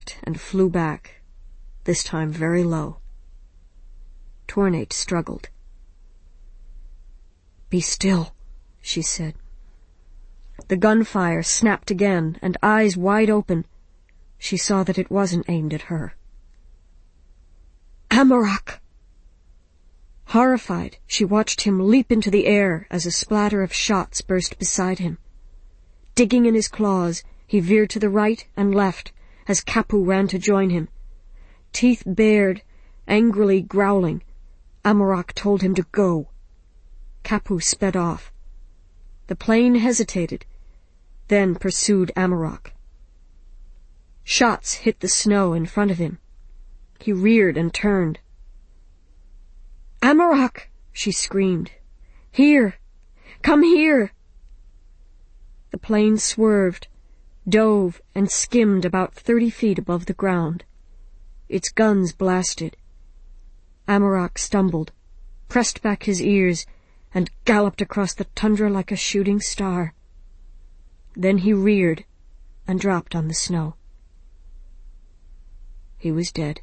banked and flew back, this time very low. Tornate struggled. "Be still," she said. The gunfire snapped again, and eyes wide open, she saw that it wasn't aimed at her. "Amarak!" Horrified, she watched him leap into the air as a splatter of shots burst beside him. Digging in his claws, he veered to the right and left as Kapu ran to join him. Teeth bared, angrily growling, Amarak told him to go. Kapu sped off. The plane hesitated, then pursued Amarak. Shots hit the snow in front of him. He reared and turned. "Amarak!" she screamed. "Here! Come here!" The plane swerved, dove, and skimmed about 30 feet above the ground. Its guns blasted. Amarak stumbled, pressed back his ears, and galloped across the tundra like a shooting star. Then he reared and dropped on the snow. He was dead.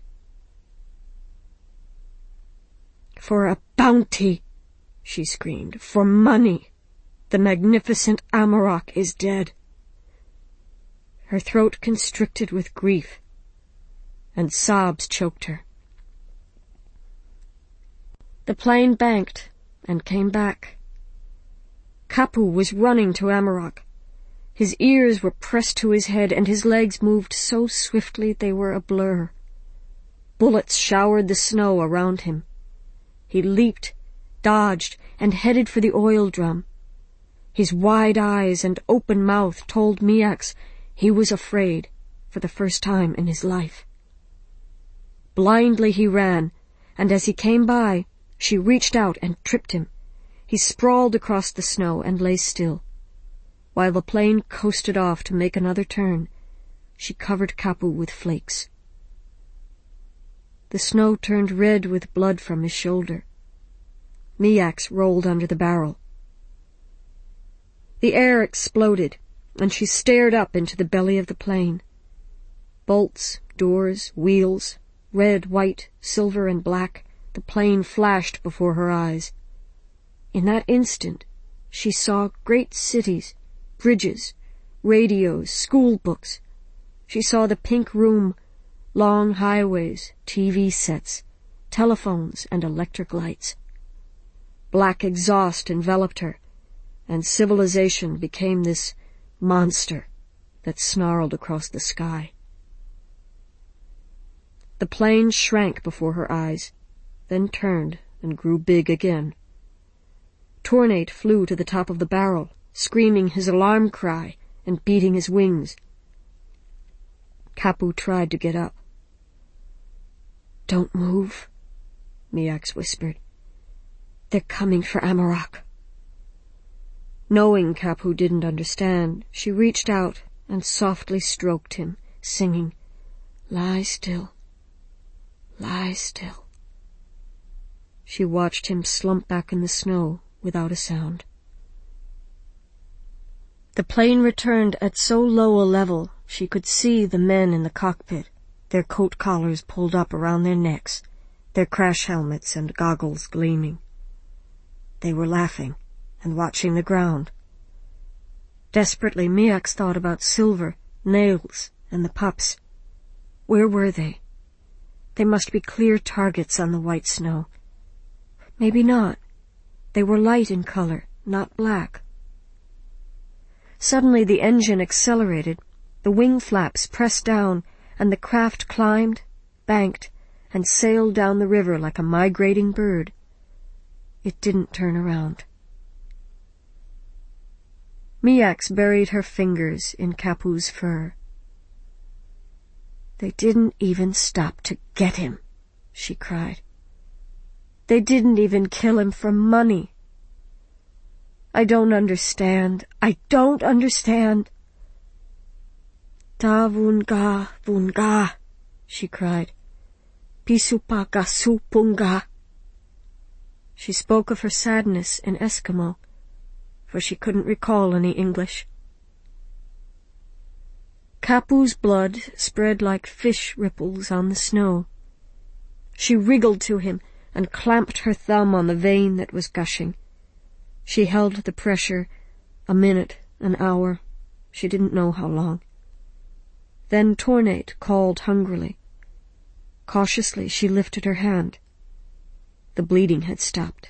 "For a bounty!" she screamed. "For money! The magnificent Amarak is dead." Her throat constricted with grief, and sobs choked her. The plane banked and came back. Kapu was running to Amarak. His ears were pressed to his head, and his legs moved so swiftly they were a blur. Bullets showered the snow around him. He leaped, dodged, and headed for the oil drum. His wide eyes and open mouth told Miax he was afraid for the first time in his life. Blindly he ran, and as he came by, she reached out and tripped him. He sprawled across the snow and lay still. While the plane coasted off to make another turn, she covered Kapu with flakes. The snow turned red with blood from his shoulder. Miax rolled under the barrel. The air exploded, and she stared up into the belly of the plane. Bolts, doors, wheels, red, white, silver, and black, the plane flashed before her eyes. In that instant, she saw great cities, bridges, radios, school books. She saw the pink room, long highways, TV sets, telephones, and electric lights. Black exhaust enveloped her, and civilization became this monster that snarled across the sky. The plane shrank before her eyes, then turned and grew big again. Tornate flew to the top of the barrel, screaming his alarm cry and beating his wings. Kapu tried to get up. "Don't move," Miax whispered. "They're coming for Amarak." Knowing Kapu didn't understand, she reached out and softly stroked him, singing, "Lie still, lie still." She watched him slump back in the snow without a sound. The plane returned at so low a level she could see the men in the cockpit, their coat collars pulled up around their necks, their crash helmets and goggles gleaming. They were laughing and watching the ground. Desperately, Miax thought about Silver, Nails, and the pups. Where were they? They must be clear targets on the white snow. Maybe not. They were light in color, not black. Suddenly the engine accelerated, the wing flaps pressed down, and the craft climbed, banked, and sailed down the river like a migrating bird. It didn't turn around. Miax buried her fingers in Kapu's fur. "They didn't even stop to get him," she cried. "They didn't even kill him for money. I don't understand. I don't understand." "Ta vunga," she cried. "Pisupaka supunga." She spoke of her sadness in Eskimo, for she couldn't recall any English. Kapu's blood spread like fish ripples on the snow. She wriggled to him and clamped her thumb on the vein that was gushing. She held the pressure a minute, an hour, she didn't know how long. Then Tornate called hungrily. Cautiously she lifted her hand. The bleeding had stopped.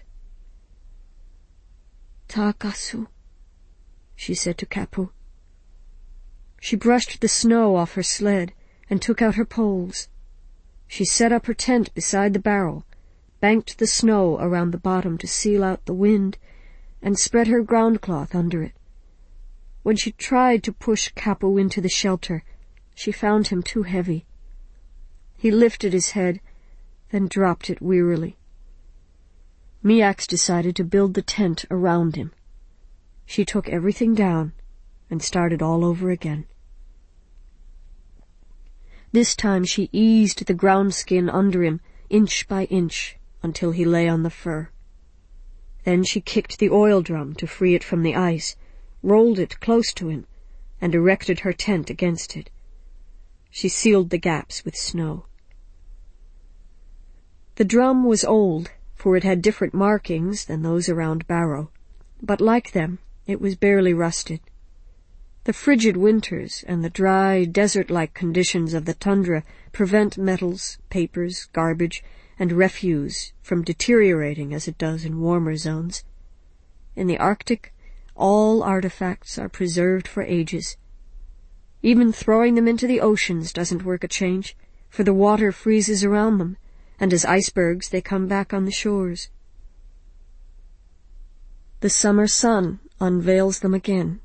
"Takasu," she said to Kapu. She brushed the snow off her sled and took out her poles. She set up her tent beside the barrel, banked the snow around the bottom to seal out the wind, and spread her groundcloth under it. When she tried to push Kapu into the shelter, she found him too heavy. He lifted his head, then dropped it wearily. Miax decided to build the tent around him. She took everything down and started all over again. This time she eased the ground skin under him, inch by inch, until he lay on the fur. Then she kicked the oil drum to free it from the ice, rolled it close to him, and erected her tent against it. She sealed the gaps with snow. The drum was old, for it had different markings than those around Barrow, but like them, it was barely rusted. The frigid winters and the dry, desert-like conditions of the tundra prevent metals, papers, garbage, and refuse from deteriorating as it does in warmer zones. In the Arctic, all artifacts are preserved for ages. Even throwing them into the oceans doesn't work a change, for the water freezes around them, and as icebergs they come back on the shores. The summer sun unveils them again.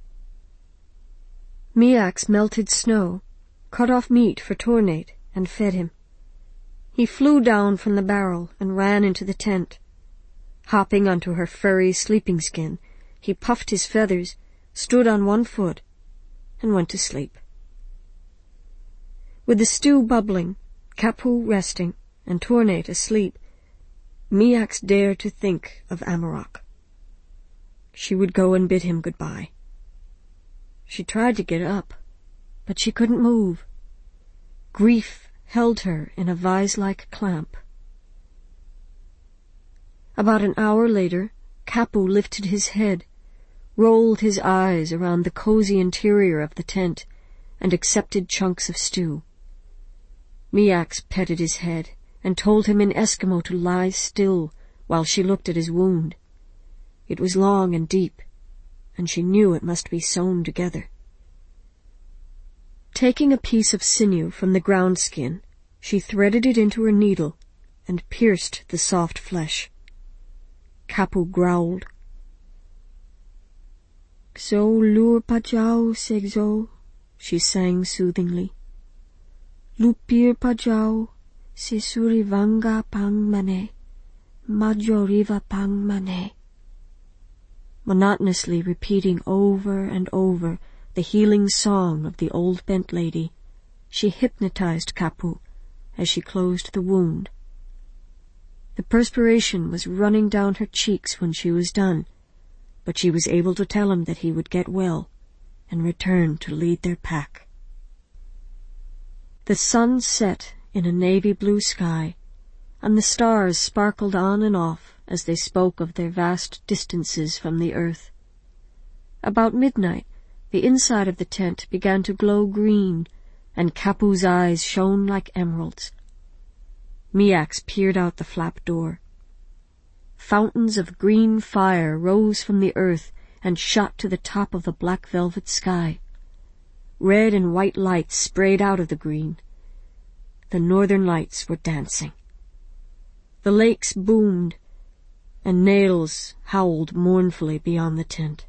Miax melted snow, cut off meat for Tornate, and fed him. He flew down from the barrel and ran into the tent. Hopping onto her furry sleeping skin, he puffed his feathers, stood on one foot, and went to sleep. With the stew bubbling, Kapu resting, and Tornate asleep, Miax dared to think of Amarok. She would go and bid him goodbye. She tried to get up, but she couldn't move. Grief held her in a vise-like clamp. About an hour later, Kapu lifted his head, rolled his eyes around the cozy interior of the tent, and accepted chunks of stew. Miax petted his head and told him in Eskimo to lie still while she looked at his wound. It was long and deep, and she knew it must be sewn together. Taking a piece of sinew from the ground skin, she threaded it into her needle and pierced the soft flesh. Kapu growled. "Xo lur pajau segzo," she sang soothingly. "Lupir pajau se surivanga pang mane, majoriva pang mane." Monotonously repeating over and over the healing song of the old bent lady, she hypnotized Kapu as she closed the wound. The perspiration was running down her cheeks when she was done, but she was able to tell him that he would get well and return to lead their pack. The sun set in a navy-blue sky, and the stars sparkled on and off as they spoke of their vast distances from the earth. About midnight, the inside of the tent began to glow green, and Kapu's eyes shone like emeralds. Miax peered out the flap door. Fountains of green fire rose from the earth and shot to the top of the black velvet sky. Red and white lights sprayed out of the green. The northern lights were dancing. The lakes boomed, and nails howled mournfully beyond the tent.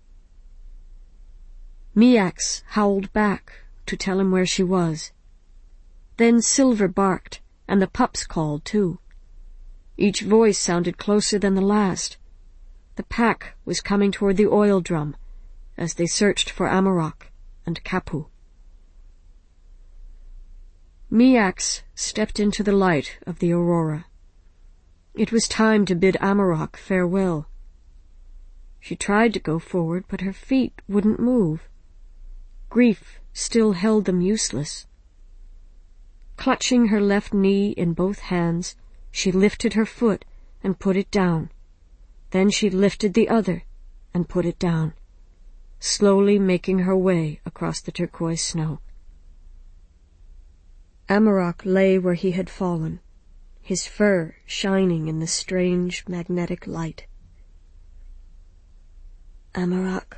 Miax howled back to tell him where she was. Then Silver barked, and the pups called too. Each voice sounded closer than the last. The pack was coming toward the oil drum as they searched for Amarok and Kapu. Miax stepped into the light of the aurora. It was time to bid Amarok farewell. She tried to go forward, but her feet wouldn't move. Grief still held them useless. Clutching her left knee in both hands, she lifted her foot and put it down. Then she lifted the other and put it down, slowly making her way across the turquoise snow. Amarok lay where he had fallen, his fur shining in the strange magnetic light. Amarok.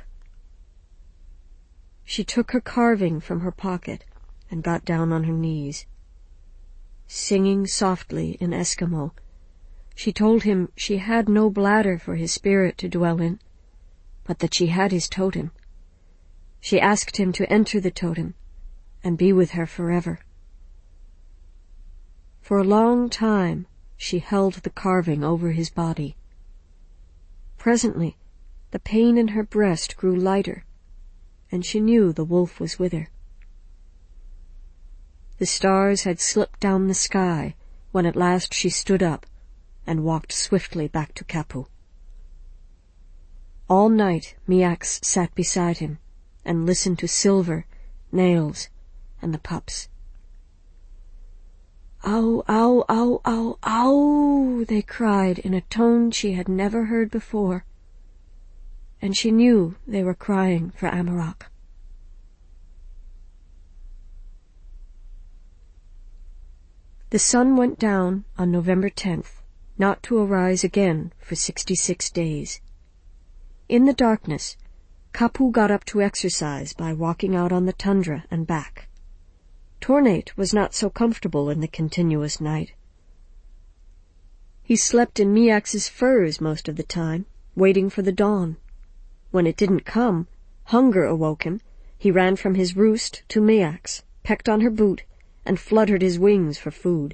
She took her carving from her pocket and got down on her knees. Singing softly in Eskimo, she told him she had no bladder for his spirit to dwell in, but that she had his totem. She asked him to enter the totem and be with her forever. For a long time she held the carving over his body. Presently the pain in her breast grew lighter, and she knew the wolf was with her. The stars had slipped down the sky when at last she stood up and walked swiftly back to Kapu. All night Miax sat beside him and listened to Silver, Nails, and the pups. "Ow, ow, ow, ow, ow," they cried in a tone she had never heard before, and she knew they were crying for Amarok. The sun went down on November 10th, not to arise again for 66 days. In the darkness, Kapu got up to exercise by walking out on the tundra and back. Tornate was not so comfortable in the continuous night. He slept in Miax's furs most of the time, waiting for the dawn. When it didn't come, hunger awoke him. He ran from his roost to Miax, pecked on her boot, and fluttered his wings for food.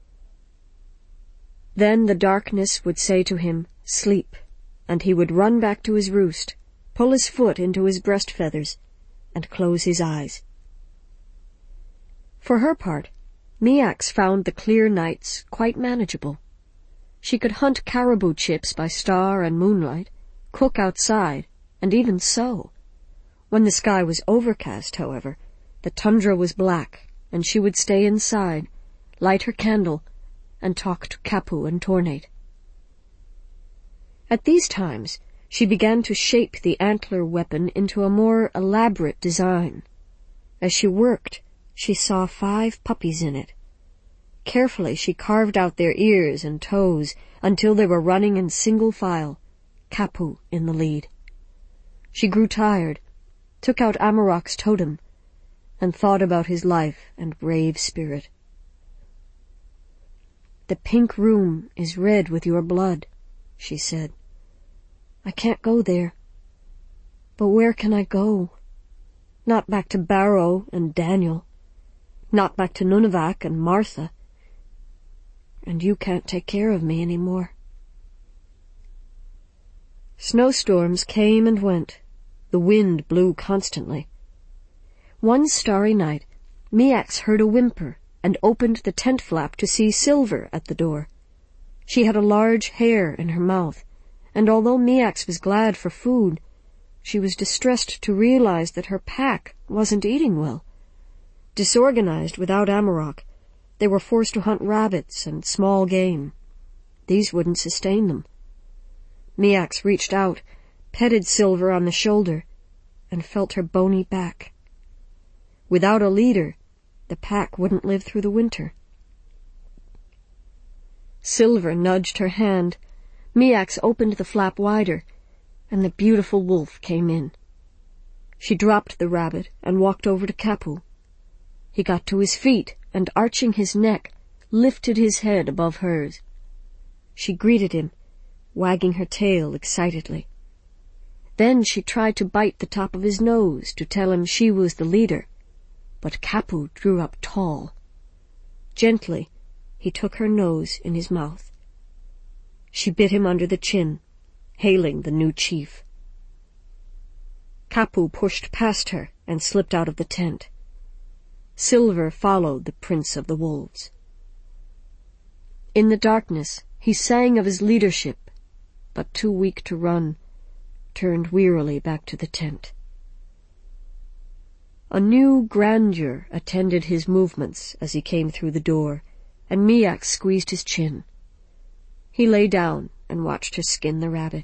Then the darkness would say to him, "Sleep," and he would run back to his roost, pull his foot into his breast feathers, and close his eyes. For her part, Miax found the clear nights quite manageable. She could hunt caribou chips by star and moonlight, cook outside, and even sew. When the sky was overcast, however, the tundra was black, and she would stay inside, light her candle, and talk to Kapu and Tornate. At these times, she began to shape the antler weapon into a more elaborate design. As she worked, she saw 5 puppies in it. Carefully she carved out their ears and toes until they were running in single file, Kapu in the lead. She grew tired, took out Amarok's totem, and thought about his life and brave spirit. "The pink room is red with your blood," she said. "I can't go there. But where can I go? Not back to Barrow and Daniel. Not back to Nunavak and Martha. And you can't take care of me any more." Snowstorms came and went. The wind blew constantly. One starry night, Miax heard a whimper and opened the tent flap to see Silver at the door. She had a large hair in her mouth, and although Miax was glad for food, she was distressed to realize that her pack wasn't eating well. Disorganized without Amarok, they were forced to hunt rabbits and small game. These wouldn't sustain them. Miax reached out, petted Silver on the shoulder, and felt her bony back. Without a leader, the pack wouldn't live through the winter. Silver nudged her hand. Miax opened the flap wider, and the beautiful wolf came in. She dropped the rabbit and walked over to Kapu. He got to his feet and, arching his neck, lifted his head above hers. She greeted him, wagging her tail excitedly. Then she tried to bite the top of his nose to tell him she was the leader, but Kapu drew up tall. Gently, he took her nose in his mouth. She bit him under the chin, hailing the new chief. Kapu pushed past her and slipped out of the tent. Silver followed the Prince of the Wolves. In the darkness, he sang of his leadership, but too weak to run, turned wearily back to the tent. A new grandeur attended his movements as he came through the door, and Miak squeezed his chin. He lay down and watched her skin the rabbit.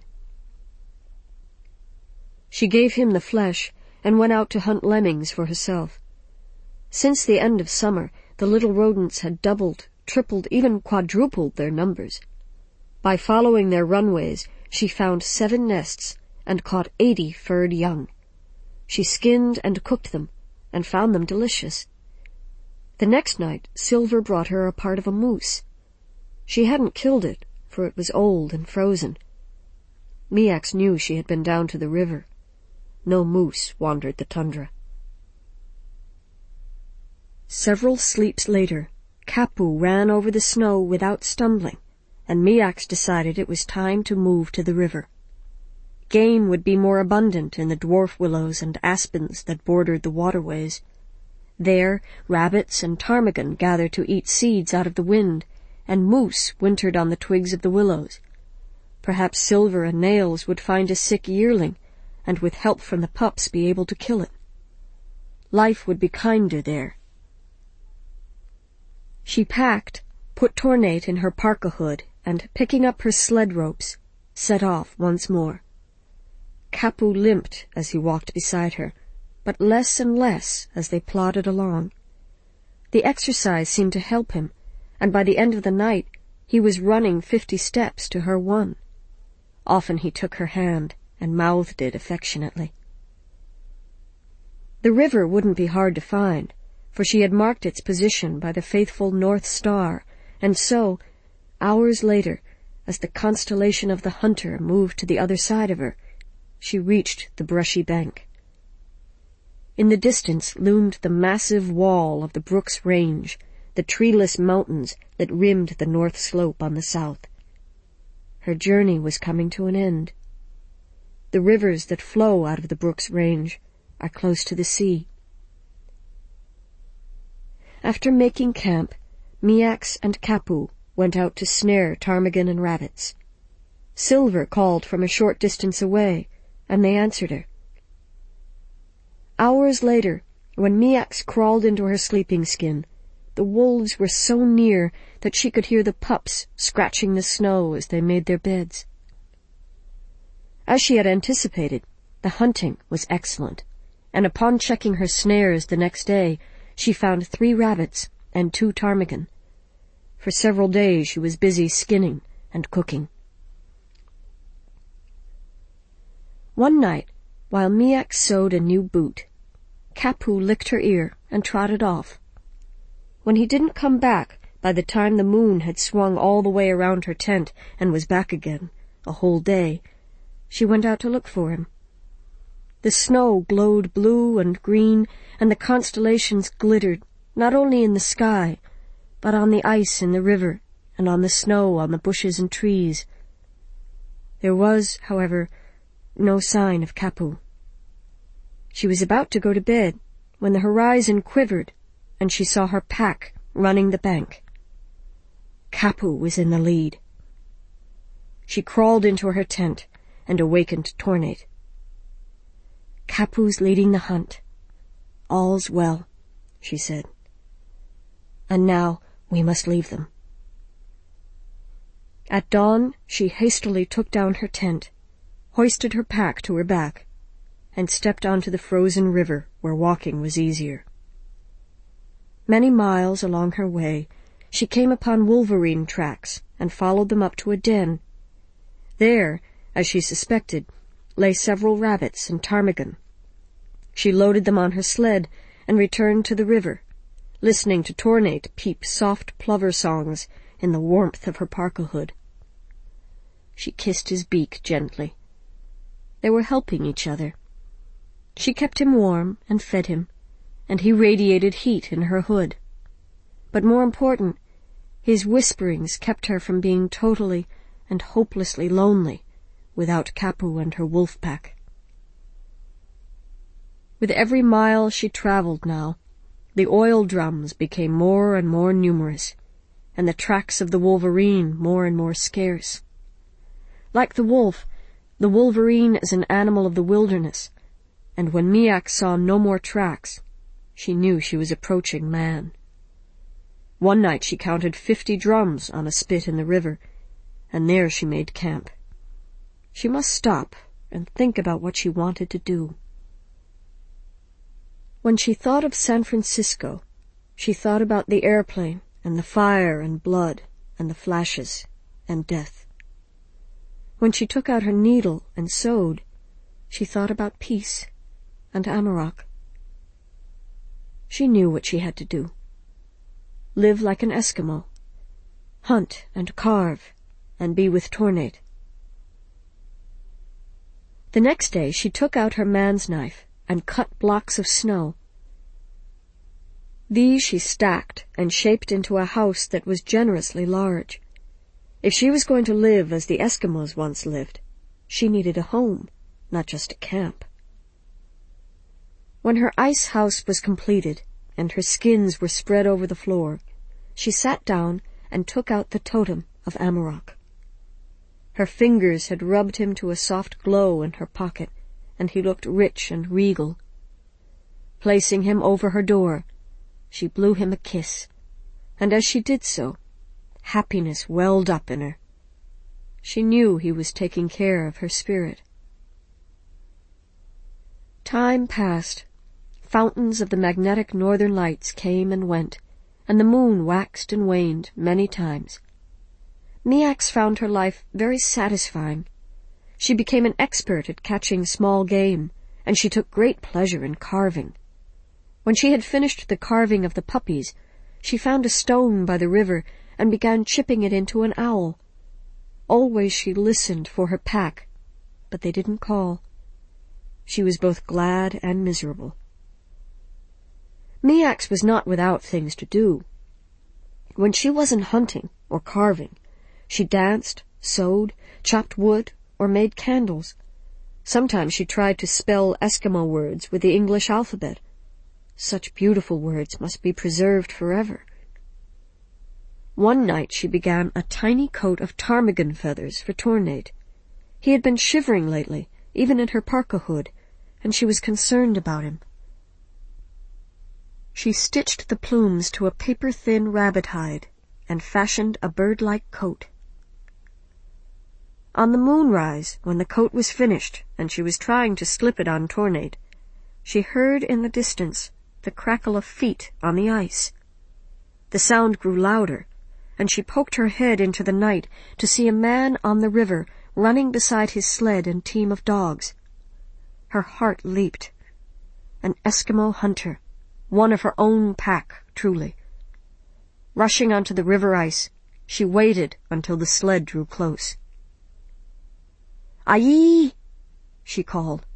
She gave him the flesh and went out to hunt lemmings for herself. Since the end of summer, the little rodents had doubled, tripled, even quadrupled their numbers. By following their runways, she found 7 nests and caught 80 furred young. She skinned and cooked them, and found them delicious. The next night, Silver brought her a part of a moose. She hadn't killed it, for it was old and frozen. Miak knew she had been down to the river. No moose wandered the tundra. Several sleeps later, Kapu ran over the snow without stumbling, and Miak decided it was time to move to the river. Game would be more abundant in the dwarf willows and aspens that bordered the waterways. There, rabbits and ptarmigan gathered to eat seeds out of the wind, and moose wintered on the twigs of the willows. Perhaps Silver and Nails would find a sick yearling, and with help from the pups be able to kill it. Life would be kinder there. She packed, put Tornate in her parka hood, and, picking up her sled ropes, set off once more. Kapu limped as he walked beside her, but less and less as they plodded along. The exercise seemed to help him, and by the end of the night he was running 50 steps to her 1. Often he took her hand and mouthed it affectionately. The river wouldn't be hard to find, for she had marked its position by the faithful North Star, and so, hours later, as the constellation of the hunter moved to the other side of her, she reached the brushy bank. In the distance loomed the massive wall of the Brooks Range, the treeless mountains that rimmed the north slope on the south. Her journey was coming to an end. The rivers that flow out of the Brooks Range are close to the sea. After making camp, Miak and Kapu went out to snare ptarmigan and rabbits. Silver called from a short distance away, and they answered her. Hours later, when Miak crawled into her sleeping skin, the wolves were so near that she could hear the pups scratching the snow as they made their beds. As she had anticipated, the hunting was excellent, and upon checking her snares the next day, she found 3 rabbits and 2 ptarmigan. For several days she was busy skinning and cooking. One night, while Miak sewed a new boot, Kapu licked her ear and trotted off. When he didn't come back, by the time the moon had swung all the way around her tent and was back again, a whole day, she went out to look for him. The snow glowed blue and green, and the constellations glittered, not only in the sky, but on the ice in the river and on the snow on the bushes and trees. There was, however, no sign of Kapu. She was about to go to bed when the horizon quivered and she saw her pack running the bank. Kapu was in the lead. She crawled into her tent and awakened Tornate. "Kapu's leading the hunt. All's well," she said. "And now we must leave them." At dawn she hastily took down her tent, hoisted her pack to her back, and stepped onto the frozen river where walking was easier. Many miles along her way, she came upon wolverine tracks and followed them up to a den. There, as she suspected, lay several rabbits and ptarmigan. She loaded them on her sled and returned to the river, listening to Tornate peep soft plover songs in the warmth of her parka hood. She kissed his beak gently. They were helping each other. She kept him warm and fed him, and he radiated heat in her hood. But more important, his whisperings kept her from being totally and hopelessly lonely without Kapu and her wolf pack. With every mile she traveled now, the oil drums became more and more numerous, and the tracks of the wolverine more and more scarce. Like the wolf, the wolverine is an animal of the wilderness, and when Miak saw no more tracks, She knew she was approaching man. One night she counted 50 drums on a spit in the river, and there she made camp. She must stop and think about what she wanted to do. When she thought of San Francisco, she thought about the airplane and the fire and blood and the flashes and death. When she took out her needle and sewed, she thought about peace and Amarok. She knew what she had to do. Live like an Eskimo. Hunt and carve and be with Tornate. The next day she took out her man's knife and cut blocks of snow. These she stacked and shaped into a house that was generously large. If she was going to live as the Eskimos once lived, she needed a home, not just a camp. When her ice house was completed and her skins were spread over the floor, she sat down and took out the totem of Amarok. Her fingers had rubbed him to a soft glow in her pocket, and he looked rich and regal. Placing him over her door, she blew him a kiss, and as she did so, happiness welled up in her. She knew he was taking care of her spirit. Time passed. Fountains of the magnetic northern lights came and went, and the moon waxed and waned many times. Miax found her life very satisfying. She became an expert at catching small game, and she took great pleasure in carving. When she had finished the carving of the puppies, she found a stone by the river and began chipping it into an owl. Always she listened for her pack, but they didn't call. She was both glad and miserable. Miax was not without things to do. When she wasn't hunting or carving, she danced, sewed, chopped wood, or made candles. Sometimes she tried to spell Eskimo words with the English alphabet. Such beautiful words must be preserved forever. One night she began a tiny coat of ptarmigan feathers for Tornate. He had been shivering lately, even in her parka hood, and she was concerned about him. She stitched the plumes to a paper-thin rabbit hide and fashioned a bird-like coat. On the moonrise, when the coat was finished and she was trying to slip it on Tornate, she heard in the distance the crackle of feet on the ice. The sound grew louder, and she poked her head into the night to see a man on the river running beside his sled and team of dogs. Her heart leaped. An Eskimo hunter, one of her own pack, truly. Rushing onto the river ice, she waited until the sled drew close. "Aye!" she called.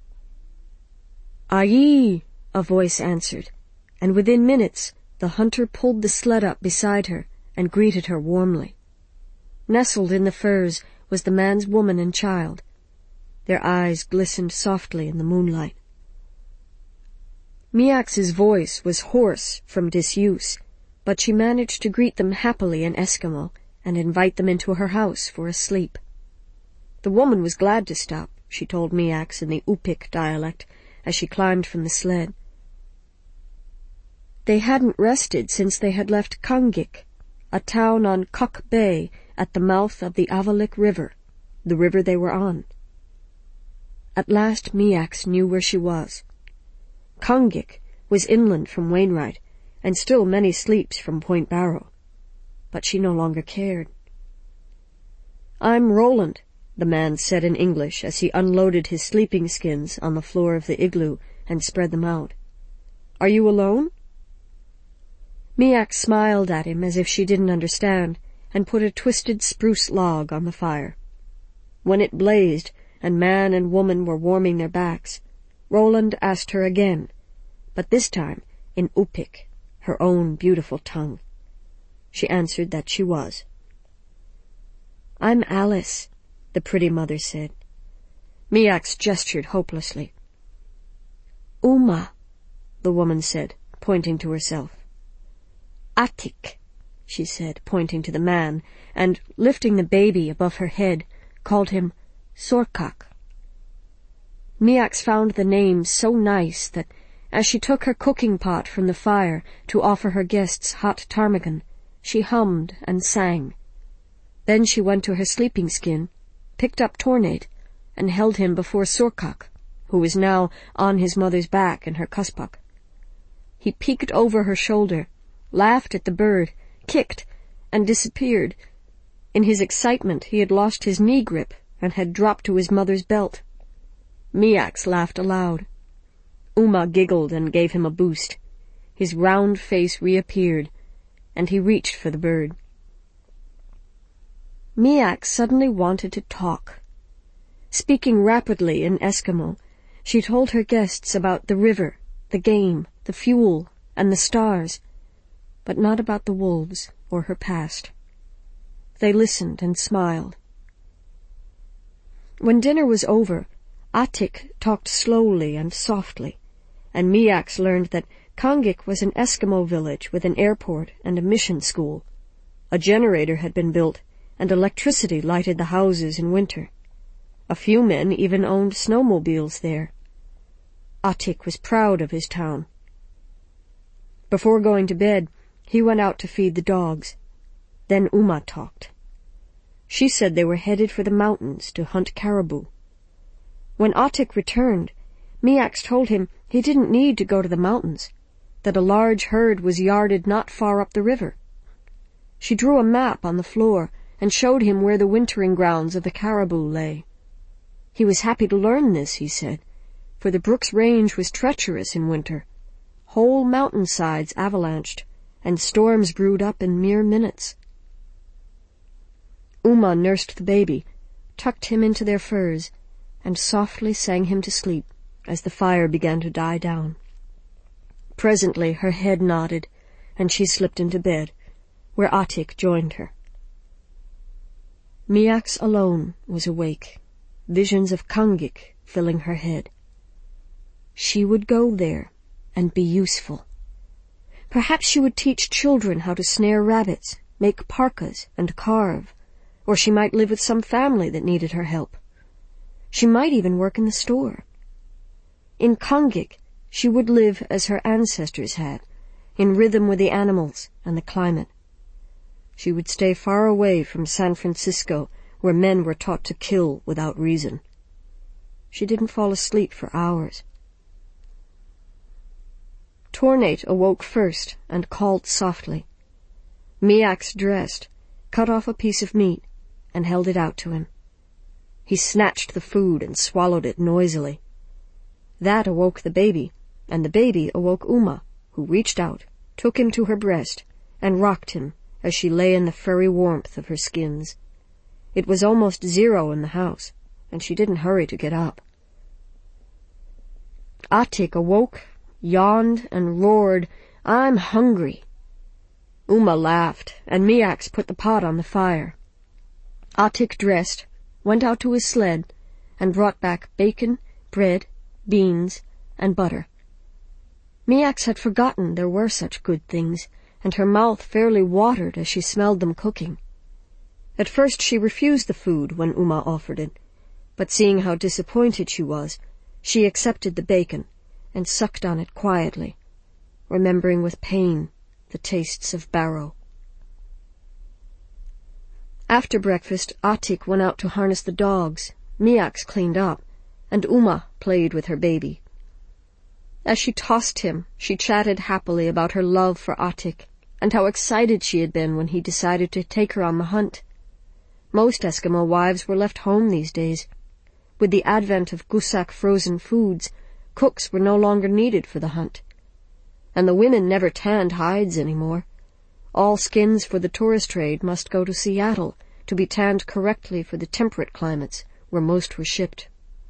"Aye!" a voice answered, and within minutes the hunter pulled the sled up beside her and greeted her warmly. Nestled in the furs was the man's woman and child. Their eyes glistened softly in the moonlight. Miax's voice was hoarse from disuse, but she managed to greet them happily in Eskimo and invite them into her house for a sleep. The woman was glad to stop, she told Miax in the Upik dialect as she climbed from the sled. They hadn't rested since they had left Kangik, a town on Kok Bay at the mouth of the Avalik River, the river they were on. At last Miax knew where she was. Kangik was inland from Wainwright, and still many sleeps from Point Barrow, but she no longer cared. "I'm Roland," the man said in English as he unloaded his sleeping skins on the floor of the igloo and spread them out. "Are you alone?" Miax smiled at him as if she didn't understand, and put a twisted spruce log on the fire. When it blazed, and man and woman were warming their backs, Roland asked her again, but this time in Upik, her own beautiful tongue. She answered that she was. "I'm Alice," the pretty mother said. Miax gestured hopelessly. "Uma," the woman said, pointing to herself. "Atik," she said, pointing to the man, and, lifting the baby above her head, called him Sorkak. Miax found the name so nice that, As she took her cooking pot from the fire to offer her guests hot ptarmigan, she hummed and sang. Then she went to her sleeping skin, picked up Tornate, and held him before Surkak, who was now on his mother's back in her kuspuk. He peeked over her shoulder, laughed at the bird, kicked, and disappeared. In his excitement he had lost his knee grip and had dropped to his mother's belt. Miax laughed aloud. Uma giggled and gave him a boost. His round face reappeared, and he reached for the bird. Miax suddenly wanted to talk. Speaking rapidly in Eskimo, she told her guests about the river, the game, the fuel, and the stars, but not about the wolves or her past. They listened and smiled. When dinner was over, Atik talked slowly and softly, and Miax learned that Kangik was an Eskimo village with an airport and a mission school. A generator had been built, and electricity lighted the houses in winter. A few men even owned snowmobiles there. Atik was proud of his town. Before going to bed, he went out to feed the dogs. Then Uma talked. She said they were headed for the mountains to hunt caribou. When Atik returned, Miax told him he didn't need to go to the mountains, that a large herd was yarded not far up the river. She drew a map on the floor and showed him where the wintering grounds of the caribou lay. He was happy to learn this, he said, for the Brooks Range was treacherous in winter. Whole mountainsides avalanched, and storms brewed up in mere minutes. Uma nursed the baby, tucked him into their furs, and softly sang him to sleep as the fire began to die down. Presently her head nodded, and she slipped into bed, where Atik joined her. Miax alone was awake, visions of Kangik filling her head. She would go there and be useful. Perhaps she would teach children how to snare rabbits, make parkas, and carve, or she might live with some family that needed her help. She might even work in the store. In Kangik, she would live as her ancestors had, in rhythm with the animals and the climate. She would stay far away from San Francisco, where men were taught to kill without reason. She didn't fall asleep for hours. Tornate awoke first and called softly. Miax dressed, cut off a piece of meat, and held it out to him. He snatched the food and swallowed it noisily. That awoke the baby, and the baby awoke Uma, who reached out, took him to her breast, and rocked him as she lay in the furry warmth of her skins. It was almost 0 in the house, and she didn't hurry to get up. Atik awoke, yawned, and roared, "I'm hungry." Uma laughed, and Miax put the pot on the fire. Atik dressed, went out to his sled, and brought back bacon, bread, beans, and butter. Miax had forgotten there were such good things, and her mouth fairly watered as she smelled them cooking. At first she refused the food when Uma offered it, but seeing how disappointed she was, she accepted the bacon and sucked on it quietly, remembering with pain the tastes of barrow. After breakfast, Atik went out to harness the dogs, Miax cleaned up, and Uma played with her baby. As she tossed him, she chatted happily about her love for Atik, and how excited she had been when he decided to take her on the hunt. Most Eskimo wives were left home these days. With the advent of Gusak frozen foods, cooks were no longer needed for the hunt. And the women never tanned hides anymore. All skins for the tourist trade must go to Seattle to be tanned correctly for the temperate climates where most were shipped.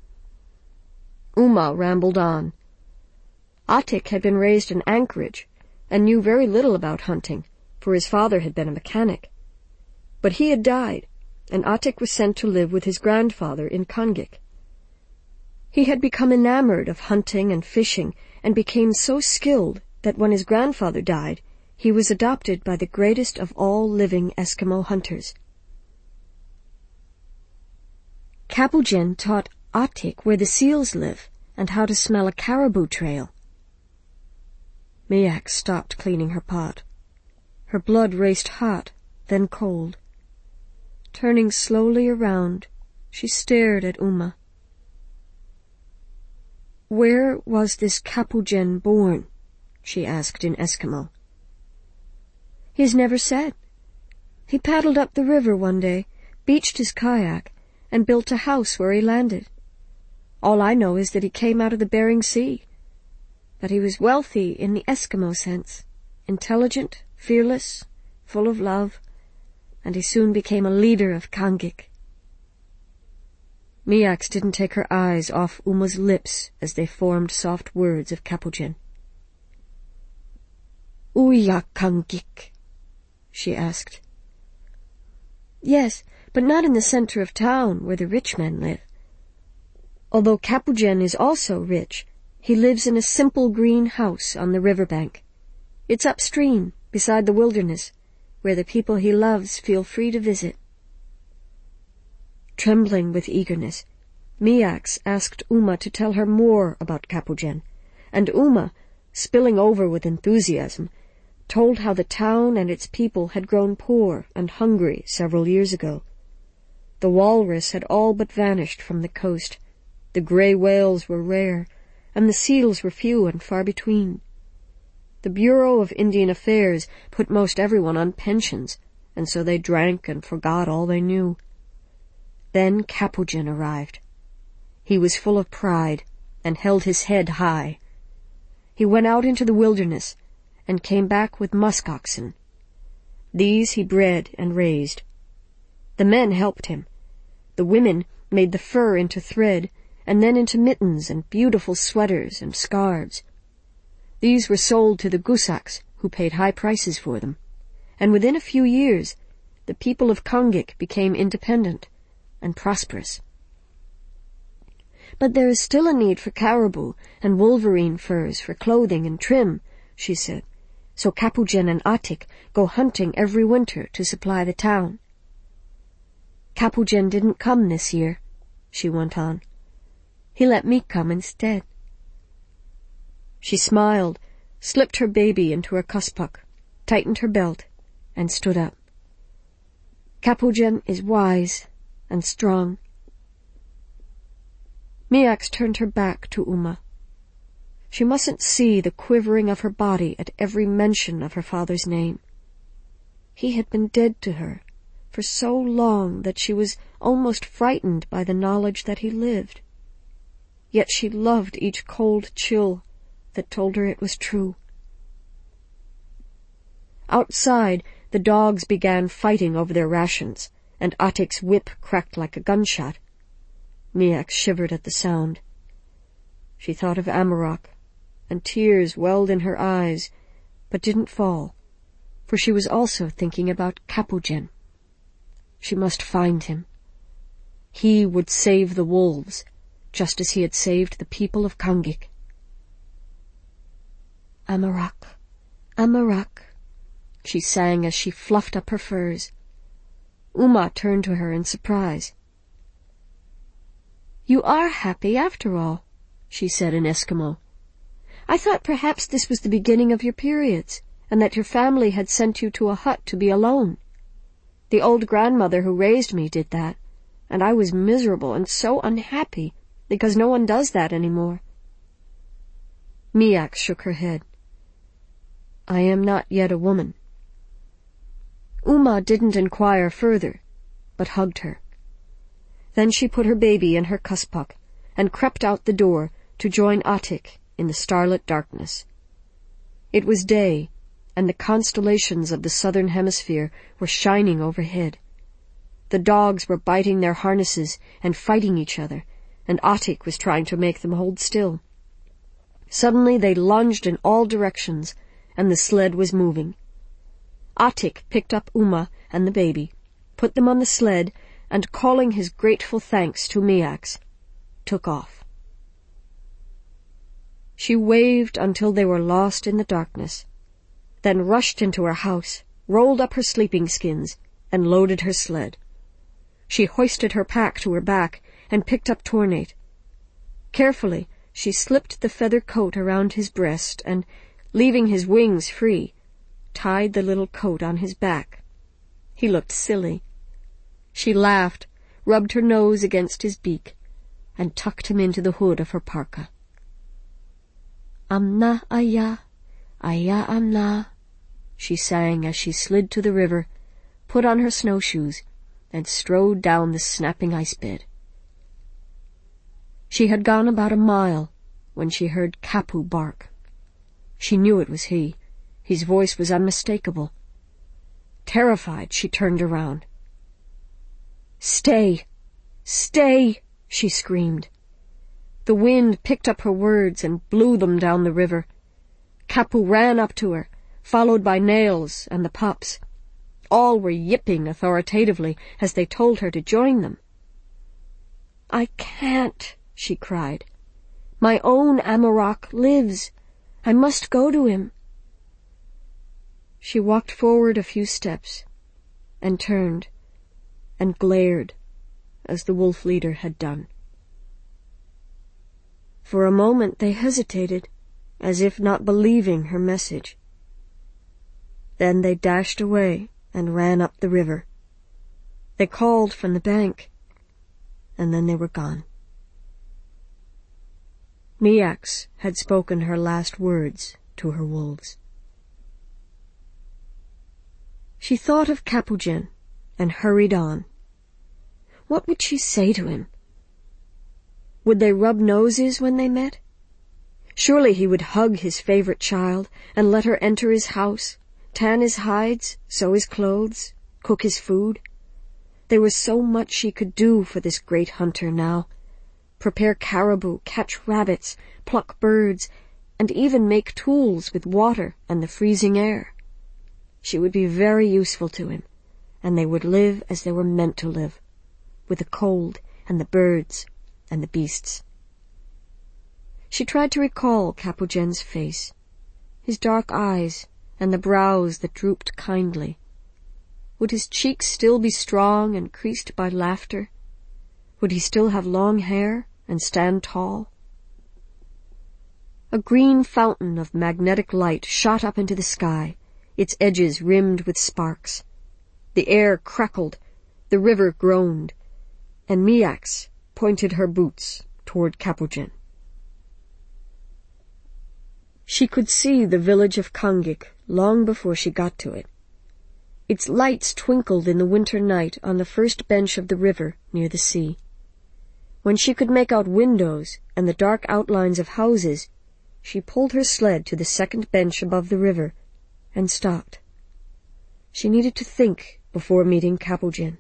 Uma rambled on. Atik had been raised in Anchorage and knew very little about hunting, for his father had been a mechanic. But he had died, and Atik was sent to live with his grandfather in Kangik. He had become enamored of hunting and fishing and became so skilled that when his grandfather died, he was adopted by the greatest of all living Eskimo hunters. Kapujin taught Atik where the seals live and how to smell a caribou trail. Miak stopped cleaning her pot. Her blood raced hot, then cold. Turning slowly around, she stared at Uma. "Where was this Kapujen born?" she asked in Eskimo. "He has never said. He paddled up the river one day, beached his kayak, and built a house where he landed. All I know is that he came out of the Bering Sea. But he was wealthy in the Eskimo sense, intelligent, fearless, full of love, and he soon became a leader of Kangik." Miaks didn't take her eyes off Uma's lips as they formed soft words of Kapujen. "Uya Kangik?" she asked. "Yes, but not in the center of town where the rich men live. Although Kapujen is also rich, he lives in a simple green house on the riverbank. It's upstream, beside the wilderness, where the people he loves feel free to visit." Trembling with eagerness, Miaks asked Uma to tell her more about Kapujen, and Uma, spilling over with enthusiasm, told how the town and its people had grown poor and hungry several years ago. The walrus had all but vanished from the coast, the gray whales were rare, and the seals were few and far between. The Bureau of Indian Affairs put most everyone on pensions, and so they drank and forgot all they knew. Then Kapujen arrived. He was full of pride and held his head high. He went out into the wilderness and came back with musk oxen. These he bred and raised. The men helped him. The women made the fur into thread and then into mittens and beautiful sweaters and scarves. These were sold to the Gusaks, who paid high prices for them, and within a few years the people of Kangik became independent and prosperous. "But there is still a need for caribou and wolverine furs for clothing and trim," she said, "so Kapujen and Atik go hunting every winter to supply the town." "Kapujen didn't come this year," she went on. "He let me come instead." She smiled, slipped her baby into her kuspuk, tightened her belt, and stood up. "Kapujen is wise and strong." Miaks turned her back to Uma. She mustn't see the quivering of her body at every mention of her father's name. He had been dead to her for so long that she was almost frightened by the knowledge that he lived. Yet she loved each cold chill that told her it was true. Outside, the dogs began fighting over their rations, and Atik's whip cracked like a gunshot. Miaks shivered at the sound. She thought of Amarok, and tears welled in her eyes, but didn't fall, for she was also thinking about Kapujen. She must find him. He would save the wolves, just as he had saved the people of Kangik. "Amarok, Amarok," she sang as she fluffed up her furs. Uma turned to her in surprise. "You are happy after all," she said in Eskimo. "I thought perhaps this was the beginning of your periods, and that your family had sent you to a hut to be alone. The old grandmother who raised me did that, and I was miserable and so unhappy because no one does that any more." Miaks shook her head. "I am not yet a woman." Uma didn't inquire further, but hugged her. Then she put her baby in her kuspuk and crept out the door to join Atik in the starlit darkness. It was day, and the constellations of the southern hemisphere were shining overhead. The dogs were biting their harnesses and fighting each other, and Atik was trying to make them hold still. Suddenly they lunged in all directions, and the sled was moving. Atik picked up Uma and the baby, put them on the sled, and calling his grateful thanks to Miaks, took off. She waved until they were lost in the darkness, then rushed into her house, rolled up her sleeping skins, and loaded her sled. She hoisted her pack to her back and picked up Tornate. Carefully, she slipped the feather coat around his breast and, leaving his wings free, tied the little coat on his back. He looked silly. She laughed, rubbed her nose against his beak, and tucked him into the hood of her parka. "Amna aya, aya amna," she sang as she slid to the river, put on her snowshoes, and strode down the snapping ice bed. She had gone about a mile when she heard Kapu bark. She knew it was he. His voice was unmistakable. Terrified, she turned around. "Stay! Stay!" she screamed. The wind picked up her words and blew them down the river. Kapu ran up to her, followed by Nails and the pups. All were yipping authoritatively as they told her to join them. "I can't," she cried. "My own Amarok lives. I must go to him." She walked forward a few steps, and turned, and glared, as the wolf leader had done. For a moment they hesitated, as if not believing her message. Then they dashed away and ran up the river. They called from the bank, and then they were gone. Miax had spoken her last words to her wolves. She thought of Kapugen and hurried on. What would she say to him? Would they rub noses when they met? Surely he would hug his favorite child and let her enter his house, tan his hides, sew his clothes, cook his food. There was so much she could do for this great hunter now. Prepare caribou, catch rabbits, pluck birds, and even make tools with water and the freezing air. She would be very useful to him, and they would live as they were meant to live, with the cold and the birds and the beasts. She tried to recall Kapugen's face, his dark eyes and the brows that drooped kindly. Would his cheeks still be strong and creased by laughter? Would he still have long hair and stand tall? A green fountain of magnetic light shot up into the sky, its edges rimmed with sparks. The air crackled, the river groaned, and Miax pointed her boots toward Kapugen. She could see the village of Kangik long before she got to it. Its lights twinkled in the winter night on the first bench of the river near the sea. When she could make out windows and the dark outlines of houses, she pulled her sled to the second bench above the river and stopped. She needed to think before meeting Kapugen.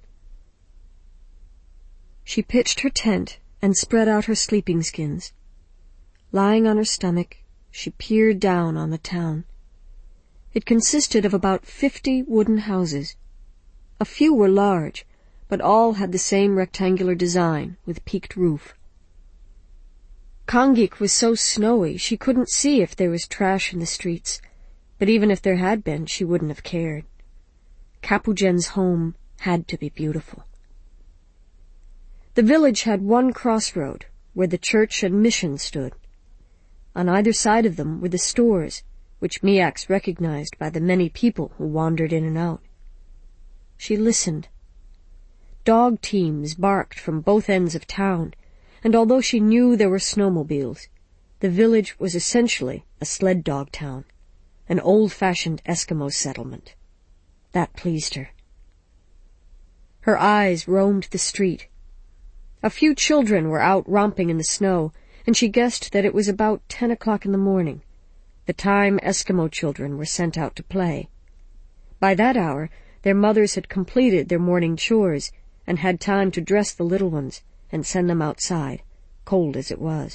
She pitched her tent and spread out her sleeping skins. Lying on her stomach, she peered down on the town. It consisted of about 50 wooden houses. A few were large, but all had the same rectangular design with peaked roof. Kangik was so snowy she couldn't see if there was trash in the streets, but even if there had been, she wouldn't have cared. Kapugen's home had to be beautiful. The village had one crossroad, where the church and mission stood. On either side of them were the stores, which Miax recognized by the many people who wandered in and out. She listened. Dog teams barked from both ends of town, and although she knew there were snowmobiles, the village was essentially a sled dog town, an old-fashioned Eskimo settlement. That pleased her. Her eyes roamed the street. A few children were out romping in the snow, and she guessed that it was about 10 o'clock in the morning, the time Eskimo children were sent out to play. By that hour, their mothers had completed their morning chores and had time to dress the little ones and send them outside, cold as it was.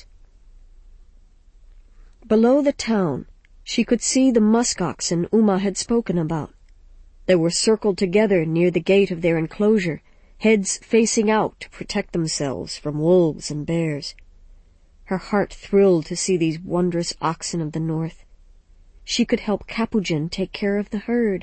Below the town, she could see the musk oxen Uma had spoken about. They were circled together near the gate of their enclosure, heads facing out to protect themselves from wolves and bears. Her heart thrilled to see these wondrous oxen of the north. She could help Kapugen take care of the herd.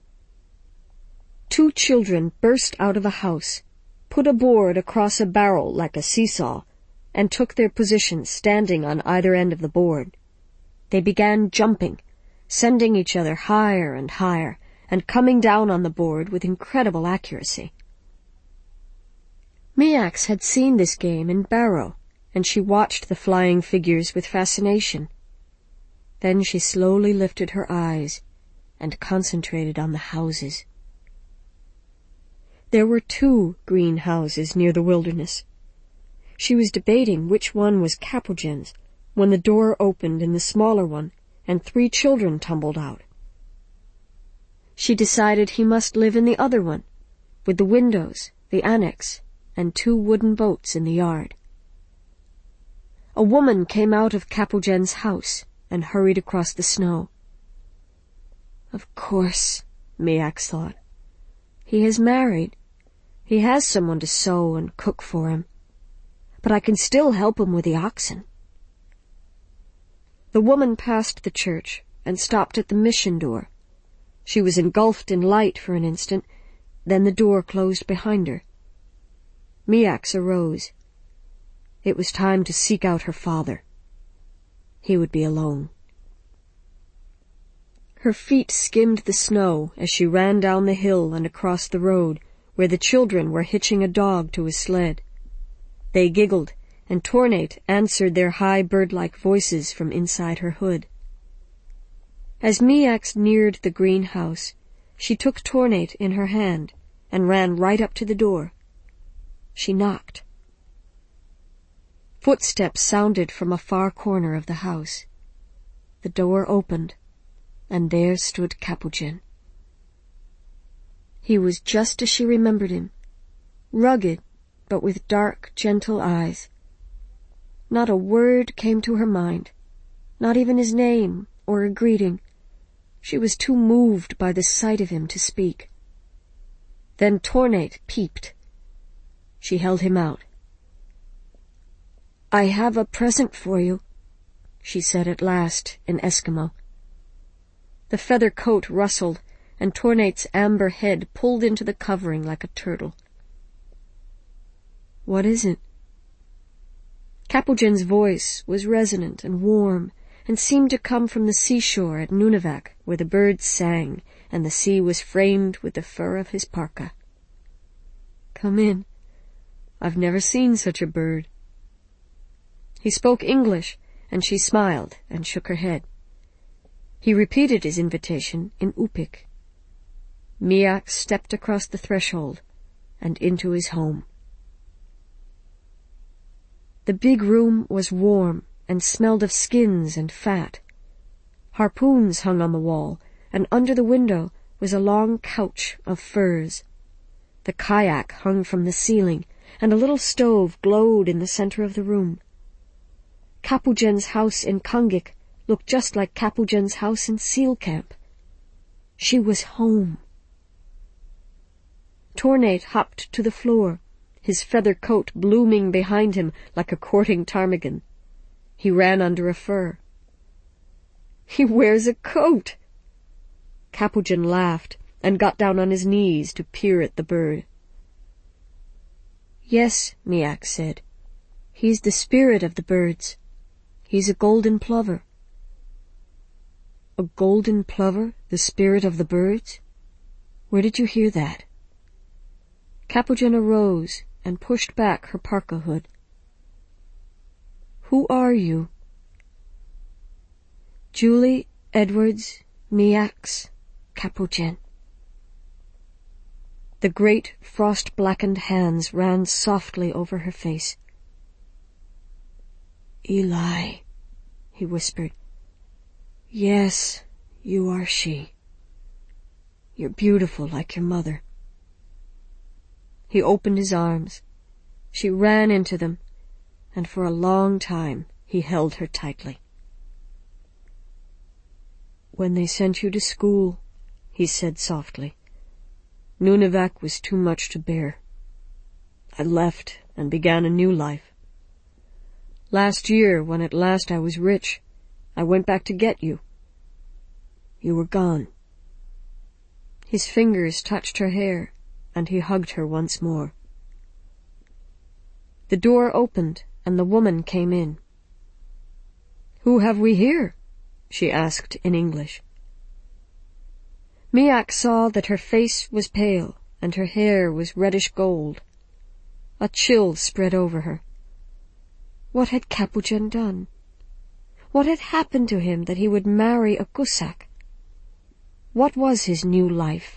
2 children burst out of a house, put a board across a barrel like a seesaw, and took their positions standing on either end of the board. They began jumping, sending each other higher and higher, and coming down on the board with incredible accuracy. Miax had seen this game in Barrow, and she watched the flying figures with fascination. Then she slowly lifted her eyes and concentrated on the houses. There were 2 green houses near the wilderness. She was debating which one was Capugin's when the door opened in the smaller one and 3 children tumbled out. She decided he must live in the other one, with the windows, the annex, and 2 wooden boats in the yard. A woman came out of Capugin's house and hurried across the snow. Of course, Miax thought. He has married. He has someone to sew and cook for him. But I can still help him with the oxen. The woman passed the church and stopped at the mission door. She was engulfed in light for an instant, then the door closed behind her. Miax arose. It was time to seek out her father. He would be alone. Her feet skimmed the snow as she ran down the hill and across the road, where the children were hitching a dog to his sled. They giggled, and Tornate answered their high bird-like voices from inside her hood. As Miax neared the greenhouse, she took Tornate in her hand and ran right up to the door. She knocked. Footsteps sounded from a far corner of the house. The door opened, and there stood Capuchin. He was just as she remembered him, rugged, but with dark, gentle eyes. Not a word came to her mind, not even his name or a greeting. She was too moved by the sight of him to speak. Then Tornate peeped. She held him out. "I have a present for you," she said at last in Eskimo. The feather coat rustled, and Tornate's amber head pulled into the covering like a turtle. "What is it?" Capugin's voice was resonant and warm, and seemed to come from the seashore at Nunivak, where the birds sang, and the sea was framed with the fur of his parka. "Come in. I've never seen such a bird." He spoke English, and she smiled and shook her head. He repeated his invitation in Upik. Miax stepped across the threshold and into his home. The big room was warm and smelled of skins and fat. Harpoons hung on the wall, and under the window was a long couch of furs. The kayak hung from the ceiling, and a little stove glowed in the center of the room. Capugin's house in Kangik looked just like Capugin's house in Seal Camp. She was home. Tornate hopped to the floor, his feather coat blooming behind him like a courting ptarmigan. He ran under a fir. "He wears a coat!" Capuchin laughed and got down on his knees to peer at the bird. "Yes," Miax said. "He's the spirit of the birds. He's a golden plover." "A golden plover, the spirit of the birds? Where did you hear that?" Capuchin arose and pushed back her parka hood. "Who are you?" "Julie Edwards Miax Capuchin." The great frost-blackened hands ran softly over her face. "Eli," he whispered. "Yes, you are she. You're beautiful like your mother." He opened his arms. She ran into them, and for a long time he held her tightly. "When they sent you to school," he said softly, "Nunivak was too much to bear. I left and began a new life. Last year, when at last I was rich, I went back to get you. You were gone." His fingers touched her hair, and he hugged her once more. The door opened, and the woman came in. "Who have we here?" she asked in English. Miak saw that her face was pale and her hair was reddish gold. A chill spread over her. What had Capuchin done? What had happened to him that he would marry a Cossack? What was his new life?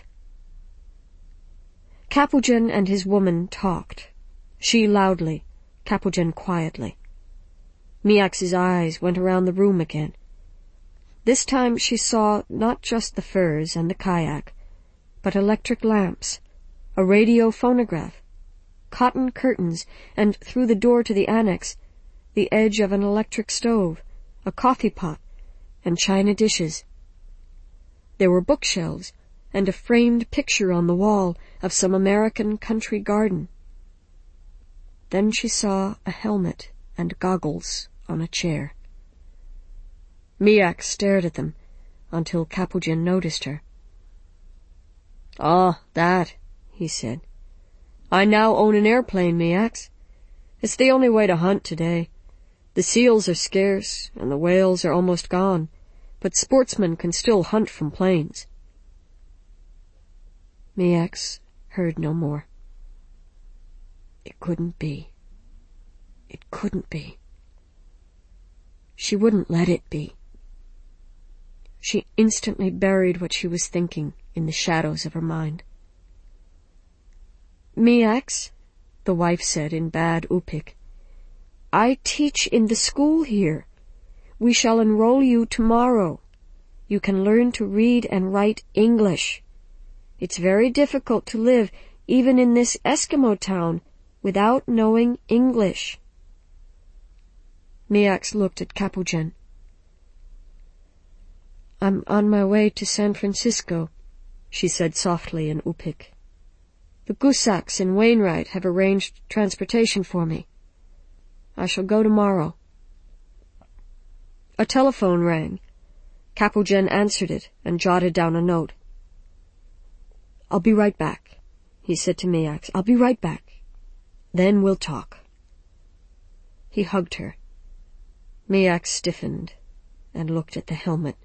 Capuchin and his woman talked, she loudly, Capuchin quietly. Miak's eyes went around the room again. This time she saw not just the furs and the kayak, but electric lamps, a radio phonograph, cotton curtains, and through the door to the annex, the edge of an electric stove, a coffee pot, and china dishes. There were bookshelves, and a framed picture on the wall of some American country garden. Then she saw a helmet and goggles on a chair. Miak stared at them until Capuchin noticed her. "Ah, that," he said. "I now own an airplane, Miak. It's the only way to hunt today. The seals are scarce, and the whales are almost gone, but sportsmen can still hunt from planes." Miak heard no more. It couldn't be. It couldn't be. She wouldn't let it be. She instantly buried what she was thinking in the shadows of her mind. "Miak," the wife said in bad Upik, "I teach in the school here. We shall enroll you tomorrow. You can learn to read and write English. It's very difficult to live, even in this Eskimo town, without knowing English." Miak looked at Capuchin. "I'm on my way to San Francisco," she said softly in Upik. "The Cossacks in Wainwright have arranged transportation for me. I shall go tomorrow." A telephone rang. Capuchin answered it and jotted down a note. "I'll be right back," he said to Miak. "I'll be right back. Then we'll talk." He hugged her. Miak stiffened and looked at the helmet.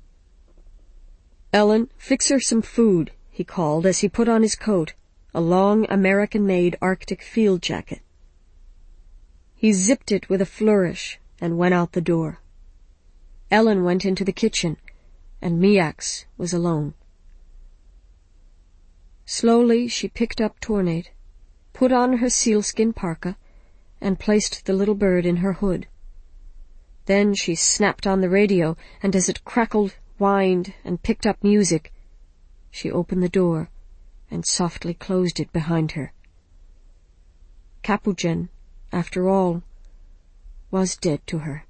"Ellen, fix her some food," he called as he put on his coat, a long American-made Arctic field jacket. He zipped it with a flourish and went out the door. Ellen went into the kitchen, and Miak was alone. Slowly she picked up Tornate, put on her sealskin parka, and placed the little bird in her hood. Then she snapped on the radio, and as it crackled, whined, and picked up music, she opened the door and softly closed it behind her. Capuchin, after all, was dead to her.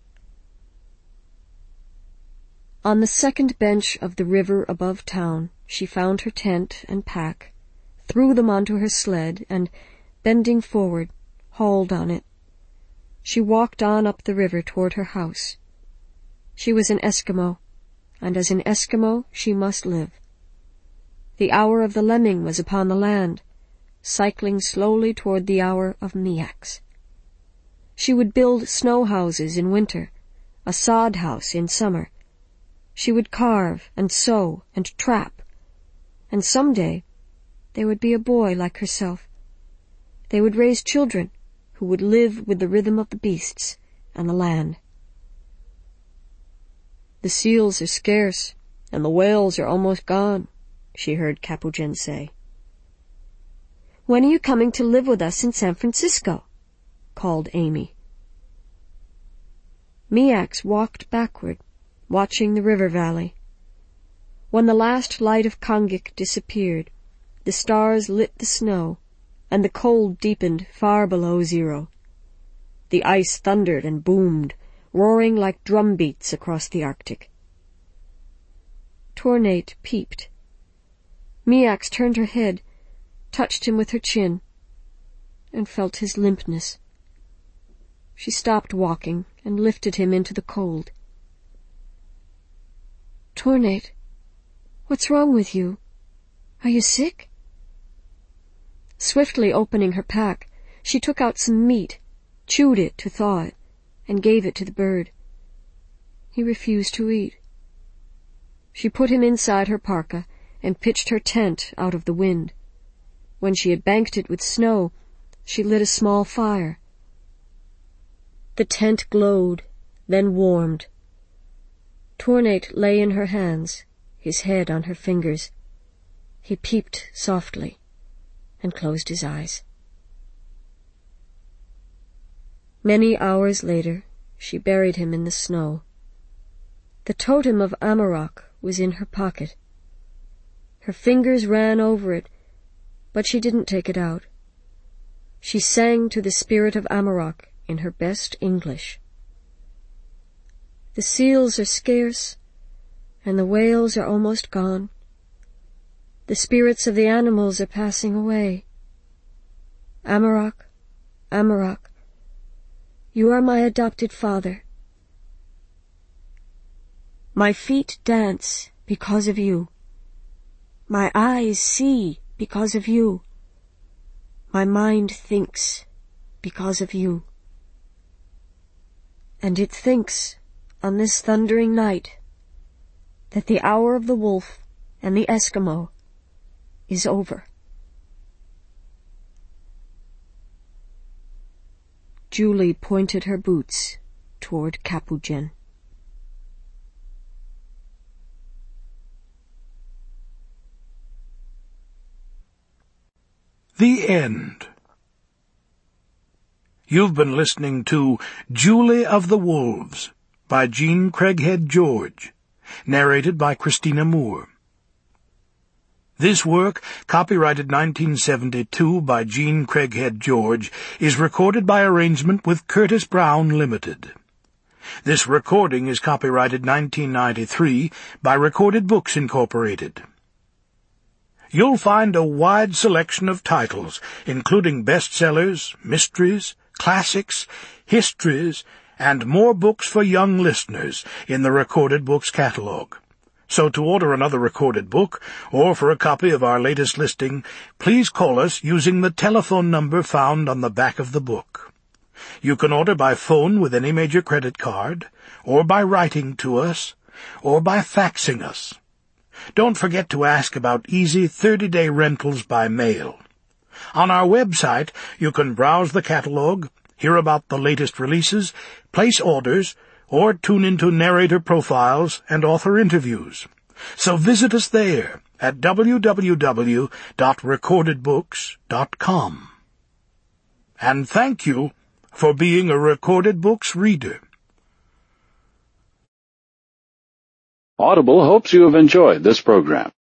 On the second bench of the river above town, she found her tent and pack, threw them onto her sled, and, bending forward, hauled on it. She walked on up the river toward her house. She was an Eskimo, and as an Eskimo she must live. The hour of the lemming was upon the land, cycling slowly toward the hour of Miak. She would build snow houses in winter, a sod house in summer. She would carve and sew and trap, and some day there would be a boy like herself. They would raise children who would live with the rhythm of the beasts and the land. "The seals are scarce, and the whales are almost gone," she heard Capuchin say. "When are you coming to live with us in San Francisco?" called Amy. Miak walked backward, watching the river valley. When the last light of Kangik disappeared, the stars lit the snow, and the cold deepened far below zero. The ice thundered and boomed, roaring like drum beats across the Arctic. Tornate peeped. Miak turned her head, touched him with her chin, and felt his limpness. She stopped walking and lifted him into the cold. "Tornate, what's wrong with you? Are you sick?" Swiftly opening her pack, she took out some meat, chewed it to thaw it, and gave it to the bird. He refused to eat. She put him inside her parka and pitched her tent out of the wind. When she had banked it with snow, she lit a small fire. The tent glowed, then warmed. Tornate lay in her hands, his head on her fingers. He peeped softly and closed his eyes. Many hours later, she buried him in the snow. The totem of Amarok was in her pocket. Her fingers ran over it, but she didn't take it out. She sang to the spirit of Amarok in her best English. The seals are scarce, and the whales are almost gone. The spirits of the animals are passing away. Amarok, Amarok, you are my adopted father. My feet dance because of you. My eyes see because of you. My mind thinks because of you. And it thinks on this thundering night that the hour of the wolf and the Eskimo is over. Julie pointed her boots toward Kapujin. The End. You've been listening to Julie of the Wolves by Jean Craighead George, narrated by Christina Moore. This work, copyrighted 1972 by Jean Craighead George, is recorded by arrangement with Curtis Brown Limited. This recording is copyrighted 1993 by Recorded Books Incorporated. You'll find a wide selection of titles, including bestsellers, mysteries, classics, histories, and more books for young listeners in the Recorded Books catalog. So to order another recorded book, or for a copy of our latest listing, please call us using the telephone number found on the back of the book. You can order by phone with any major credit card, or by writing to us, or by faxing us. Don't forget to ask about easy 30-day rentals by mail. On our website, you can browse the catalog, hear about the latest releases, place orders, or tune into narrator profiles and author interviews. So visit us there at www.recordedbooks.com. And thank you for being a Recorded Books reader. Audible hopes you have enjoyed this program.